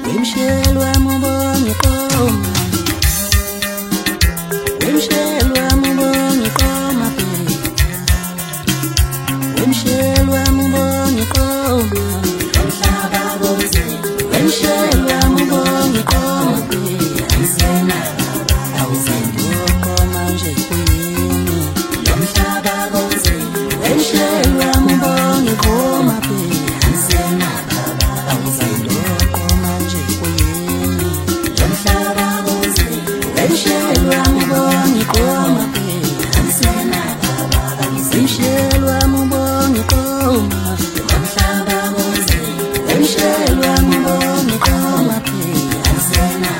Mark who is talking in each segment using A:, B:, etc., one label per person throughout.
A: Wemshelwa mubonge qoma, wemshelwa mubonge qoma pe, wemshelwa mubonge qoma, umhlaba bonke, wemshelwa mubonge qoma pe, ayisena awuzenduko manje kuyini, umhlaba bonke, wemshelwa mubonge qoma pe, ayisena awuzenduko manje kuyini, umhlaba bonke, wemshelwa mubonge qoma pe, ayisena wemshelwa mubonge qoma, umhlaba bonke, wemshelwa mubonge qoma pe, ayisena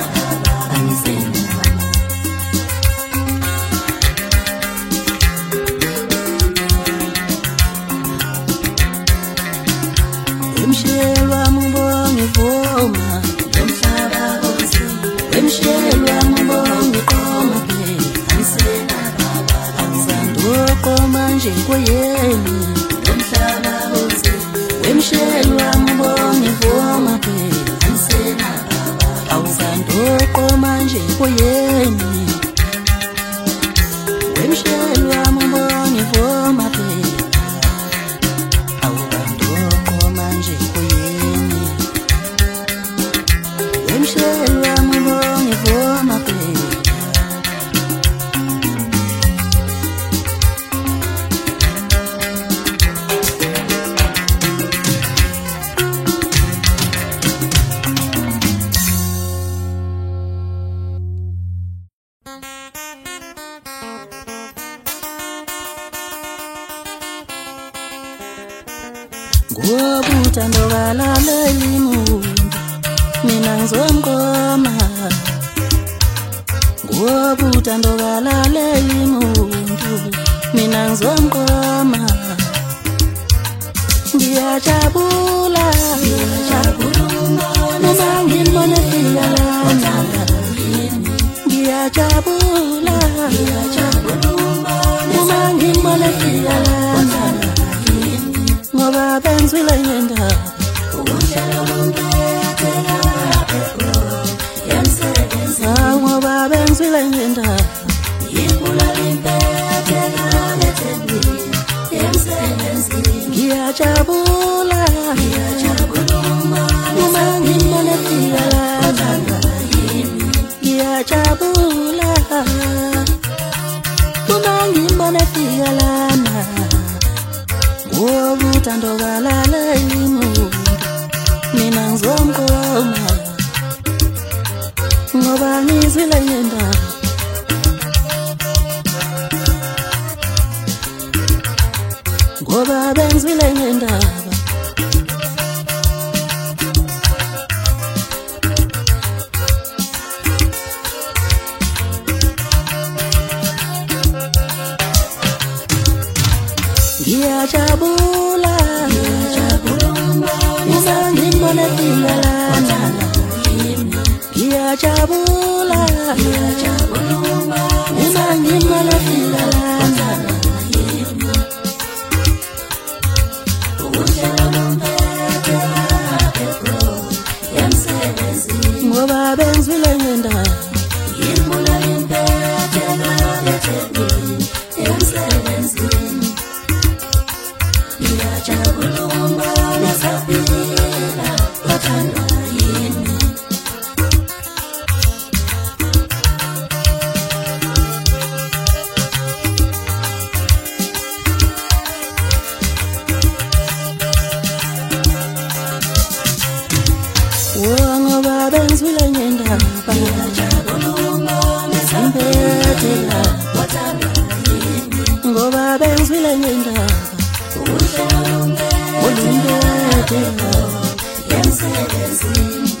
A: wemshelwa mubonge voma, umhlaba bonke, wemshelwa mubonge qoma pe, ayisena awuzanduko manje kuyini, umhlaba bonke, wemshelwa mubonge voma pe, ayisena awuzanduko manje kuyini, wemshelwa mubonge voma pe, awuzanduko manje kuyini, wemshelwa mubonge voma pe. Ngobuthando balalela umuntu, mina ngizomgoma. Ngobuthando balalela umuntu, mina ngizomgoma. Ngiyajabula, noma ngimbona efika lana. Ngiyajabula, noma ngimbona efika lana. Ngoba benzile ngendaba, umhlaba wonke yathela yemsebenzi. Ngoba benzile ngendaba, ibulala impela yathela yemsebenzi. Ngiyajabula, noma ngimbona efika lana. Ngiyajabula, noma ngimbona efika lana. Ngobuthando balalela umuntu, mina ngizomgoma. Ngoba ngizwile ngendaba, ngoba benzile ngendaba. Ngiyajabula, noma ngimbona efika lana. Ngiyajabula, noma ngimbona efika lana. Ngoba benzile ngendaba, ibulala impela yathela yemsebenzi. Ngiyajabula nasaphila bathandwa yini. Ngoba benzile ngendaba, ngimpethela bathandwa yini. Ngoba benzile ngendaba, ulimpethela yemsebenzi.